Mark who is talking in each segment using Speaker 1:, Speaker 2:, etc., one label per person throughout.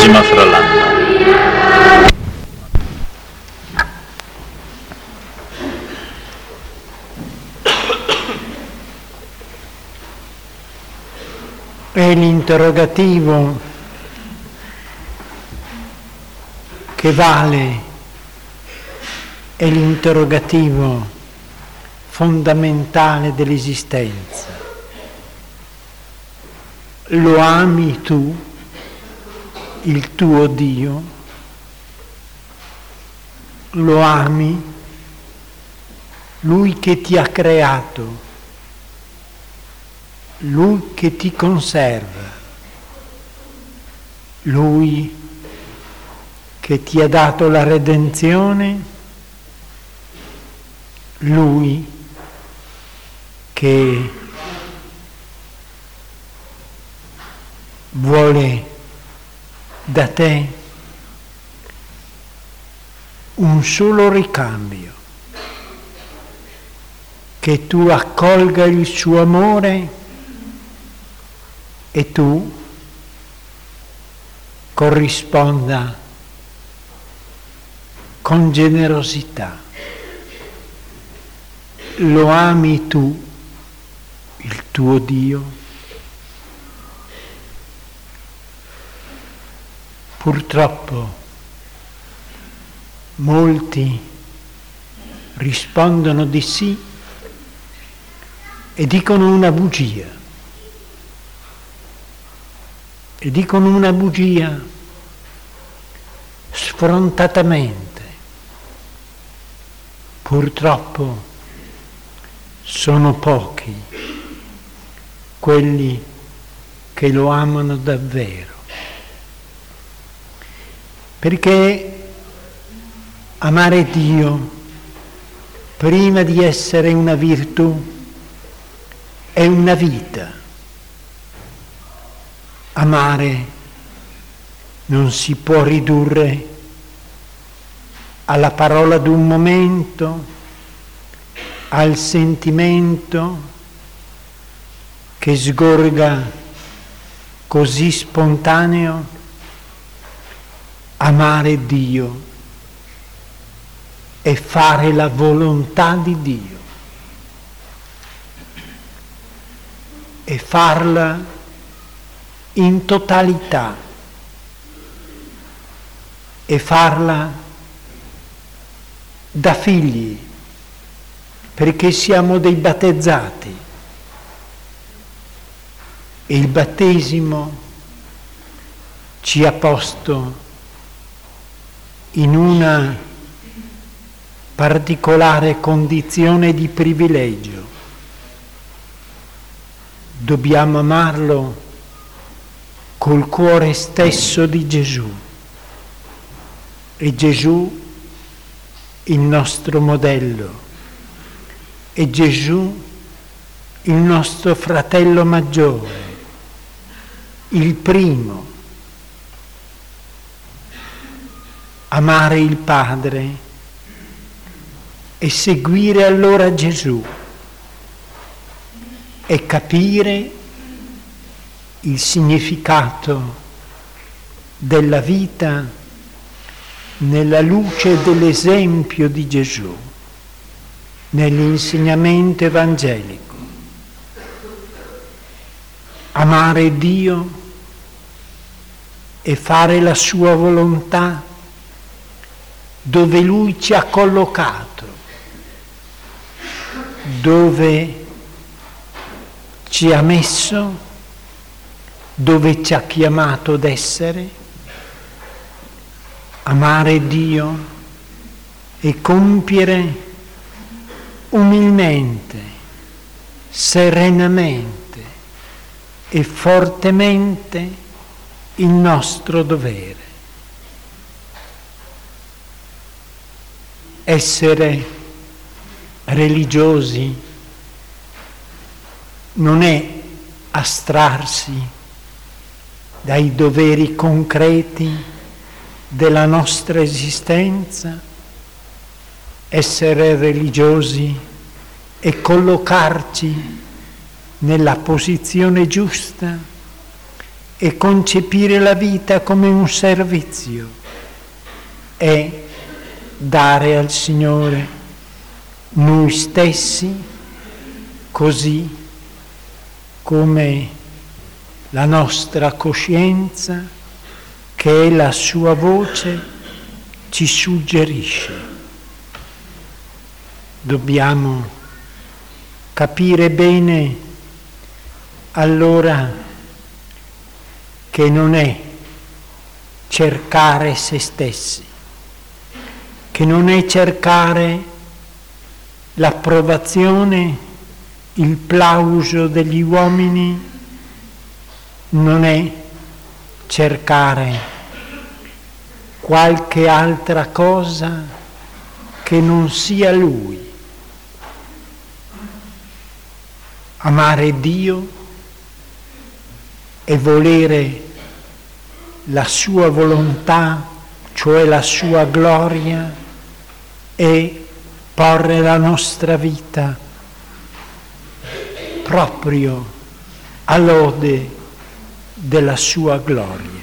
Speaker 1: Ultima frallanda.
Speaker 2: È l'interrogativo che vale, è l'interrogativo fondamentale dell'esistenza. Lo ami tu, il tuo Dio? Lo ami? Lui che ti ha creato, Lui che ti conserva, Lui che ti ha dato la redenzione, Lui che vuole da te un solo ricambio, che tu accolga il suo amore e tu corrisponda con generosità. Lo ami tu, il tuo Dio? Purtroppo molti rispondono di sì e dicono una bugia. E dicono una bugia sfrontatamente. Purtroppo sono pochi quelli che lo amano davvero. Perché amare Dio, prima di essere una virtù, è una vita. Amare non si può ridurre alla parola d'un momento, al sentimento che sgorga così spontaneo. Amare Dio è fare la volontà di Dio e farla in totalità e farla da figli, perché siamo dei battezzati e il battesimo ci ha posto in una particolare condizione di privilegio. Dobbiamo amarlo col cuore stesso di Gesù. E Gesù il nostro modello, e Gesù il nostro fratello maggiore, il primo. Amare il Padre e seguire allora Gesù e capire il significato della vita nella luce dell'esempio di Gesù, nell'insegnamento evangelico. Amare Dio e fare la sua volontà dove Lui ci ha collocato, dove ci ha messo, dove ci ha chiamato ad essere. Amare Dio e compiere umilmente, serenamente e fortemente il nostro dovere. Essere religiosi non è astrarsi dai doveri concreti della nostra esistenza. Essere religiosi è collocarci nella posizione giusta e concepire la vita come un servizio è dare al Signore noi stessi, così come la nostra coscienza, che è la sua voce, ci suggerisce. Dobbiamo capire bene allora che non è cercare se stessi, che non è cercare l'approvazione, il plauso degli uomini, non è cercare qualche altra cosa che non sia Lui. Amare Dio e volere la sua volontà, cioè la sua gloria, e porre la nostra vita proprio all'ode della sua gloria.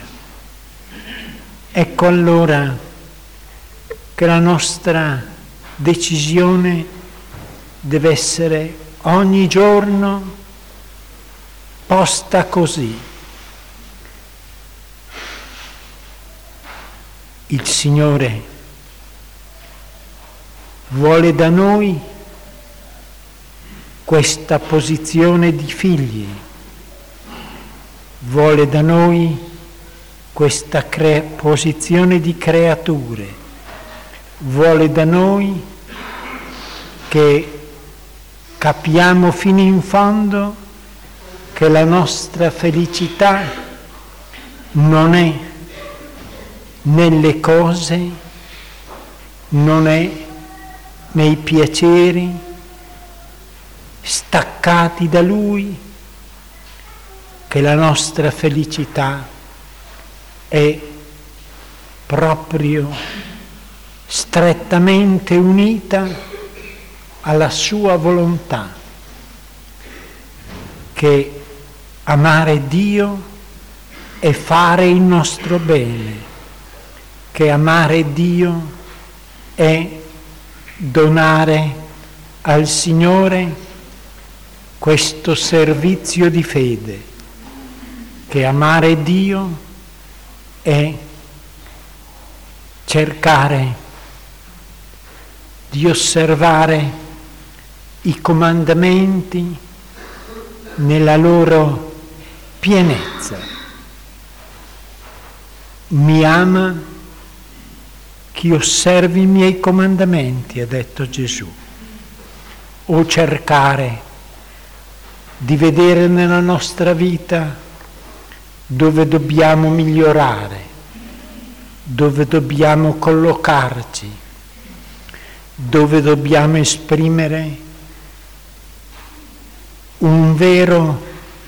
Speaker 2: Ecco allora che la nostra decisione deve essere ogni giorno posta così. Il Signore vuole da noi questa posizione di figli, vuole da noi questa posizione di creature, vuole da noi che capiamo fino in fondo che la nostra felicità non è nelle cose, non è nei piaceri staccati da Lui, che la nostra felicità è proprio strettamente unita alla sua volontà, che amare Dio è fare il nostro bene, che amare Dio è donare al Signore questo servizio di fede, che amare Dio è cercare di osservare i comandamenti nella loro pienezza. Mi ama chi osservi i miei comandamenti, ha detto Gesù. O cercare di vedere nella nostra vita dove dobbiamo migliorare, dove dobbiamo collocarci, dove dobbiamo esprimere un vero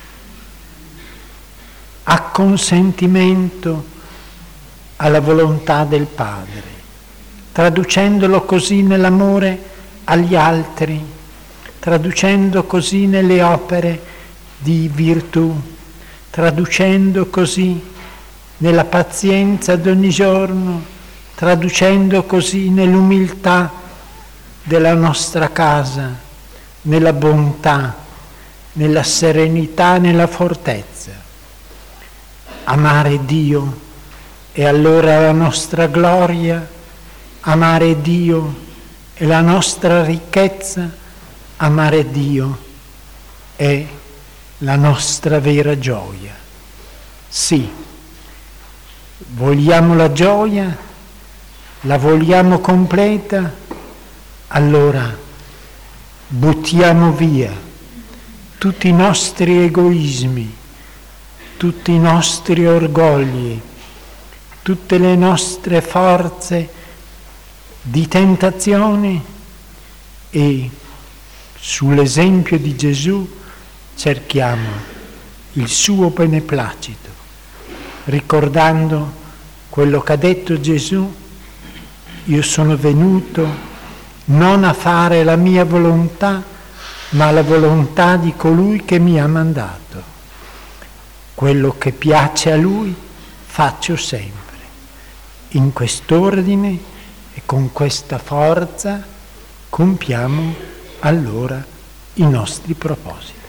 Speaker 2: acconsentimento alla volontà del Padre, traducendolo così nell'amore agli altri, traducendo così nelle opere di virtù, traducendo così nella pazienza d'ogni giorno, traducendo così nell'umiltà della nostra casa, nella bontà, nella serenità, nella fortezza. Amare Dio è allora la nostra gloria, amare Dio è la nostra ricchezza, amare Dio è la nostra vera gioia. Sì, vogliamo la gioia, la vogliamo completa, allora buttiamo via tutti i nostri egoismi, tutti i nostri orgogli, tutte le nostre forze di tentazione e sull'esempio di Gesù cerchiamo il suo beneplacito, ricordando quello che ha detto Gesù: io sono venuto non a fare la mia volontà, ma la volontà di colui che mi ha mandato. quello che piace a Lui faccio sempre. In quest'ordine e con questa forza compiamo allora i nostri propositi.